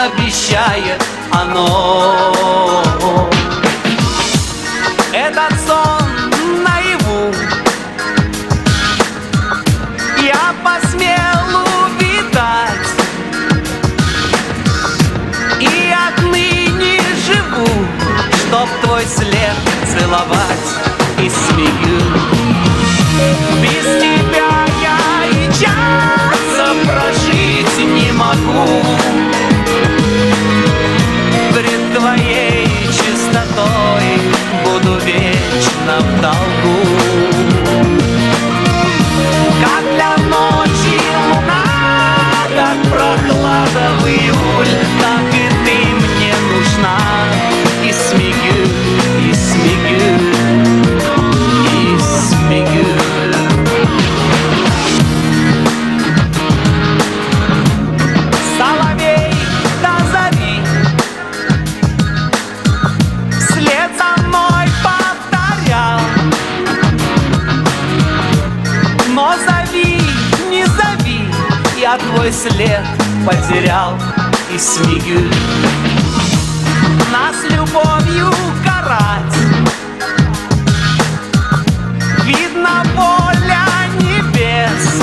обещает оно. Этот сон наяву я посмел увидать, и отныне живу, чтоб твой след целовать. И смею. Без тебя я и часа прожить не могу. Пред твоей чистотой буду вечно в долгу. Как для ночи луна, как прохлада в июль, так и ты мне нужна. И смею, и смею, и смею. Соловей до зари вслед за мной повторял: но зови, не зови, я твой след потерял. И смею. Нас любовью карать, видно, воля небес.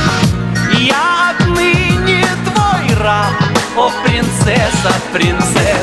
Я отныне твой раб, о принцесса, принцесса.